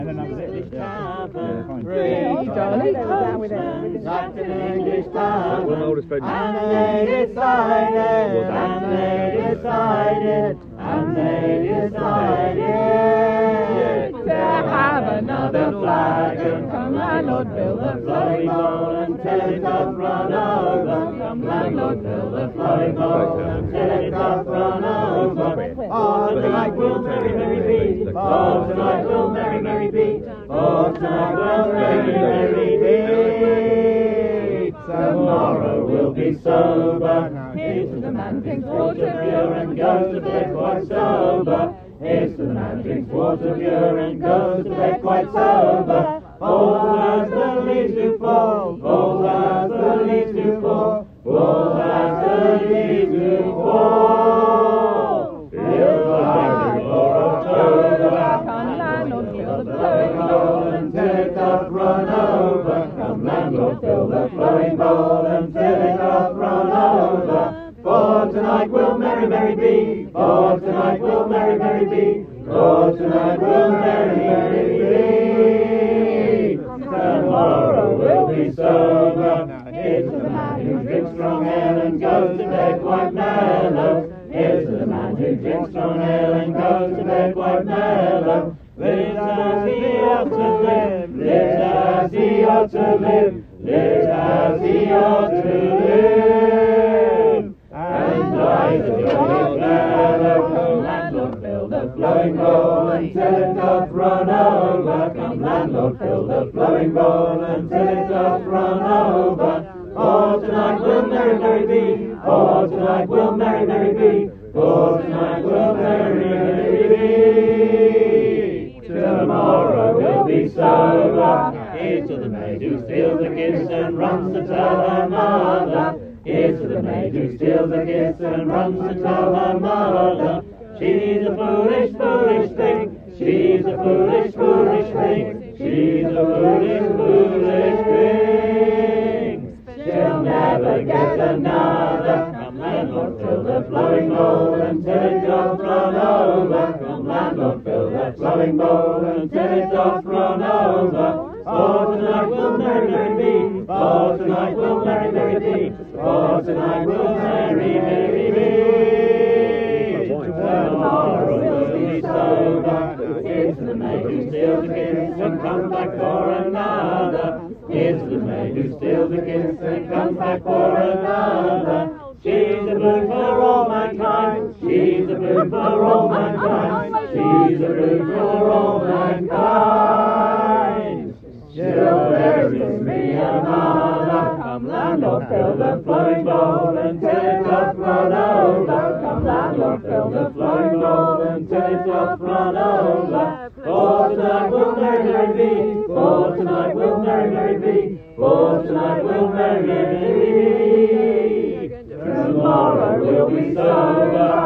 And then that was it. Three jolly postmen sat in an English town, and they decided, and they decided, and they decided to have another flagon. Come landlord, fill the flowing bowl until it doth run over. Come landlord, fill the flowing bowl until it doth run over. Oh, tonight will merry, merry be. Oh, tonight will merry, merry be. Oh, tonight will merry, merry be. Tomorrow will be sober. Here's to the man drinks water pure and goes to bed quite sober. Here's to the man drinks water pure and goes to bed quite sober. Fall as the leaves do fall, fall as the leaves do fall, fall as the leaves do fall. Fill the fire for October. Come landlord, fill the flowing bowl until it doth run over. Come landlord, fill the flowing bowl until it doth run over. For tonight will merry, merry be. For tonight will merry, merry be. For tonight will merry, merry be. Tomorrow will be sober. Here's to the man who drinks strong ale and goes to bed quite mellow. Here's to the man who drinks strong ale and goes to bed quite mellow. Lives as he ought to live. Lives as he ought to live. Lives as he ought to live. And dies a jolly fellow. Come landlord, fill the flowing bowl until it doth run over. Come landlord, fill the flowing bowl until it doth run over. Oh, tonight will merry, merry be. Oh, tonight will merry, merry be. Oh, tonight will merry, merry be. Tomorrow will be sober. Here's to the maid who steals a kiss and runs to tell her mother. Here's to the maid who steals a kiss and runs to tell her mother. She's a foolish, foolish thing. She's a foolish, foolish thing. She's a foolish, foolish thing. She'll never get another. Come landlord, fill the flowing bowl until it doth run over. Come landlord, fill the flowing bowl until it doth run over. Oh, tonight will merry, merry be. Oh, tonight will merry, merry be. Oh, tonight will merry, merry be. Tomorrow will be sober. Here's to the maid who steals a kiss and comes back for another. Here's to the maid who steals a kiss and comes back for another. She's a boon for all mankind. She's a boon for all mankind. She's a boon for all mankind. She'll marry me another. Come landlord, fill the flowing bowl until it doth run over. Come landlord, fill the flowing bowl until it doth run over. For tonight will merry, merry be. For tonight will merry, merry be. For tonight will merry, merry be. Tomorrow will be sober.